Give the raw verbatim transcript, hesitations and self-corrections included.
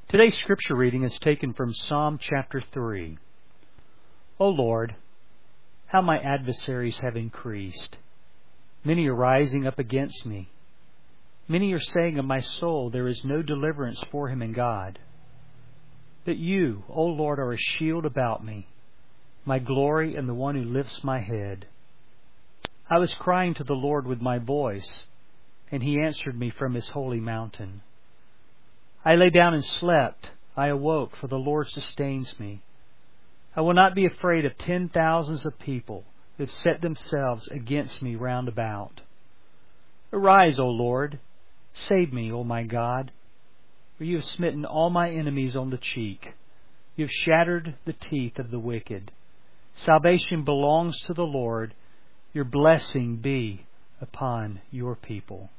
Today's scripture reading is taken from Psalm chapter three. O Lord, how my adversaries have increased. Many are rising up against me. Many are saying of my soul, there is no deliverance for him in God. But you, O Lord, are a shield about me, my glory and the one who lifts my head. I was crying to the Lord with my voice, and he answered me from his holy mountain. I lay down and slept. I awoke, for the Lord sustains me. I will not be afraid of ten thousands of people who have set themselves against me round about. Arise, O Lord. Save me, O my God. For you have smitten all my enemies on the cheek. You have shattered the teeth of the wicked. Salvation belongs to the Lord. Your blessing be upon your people.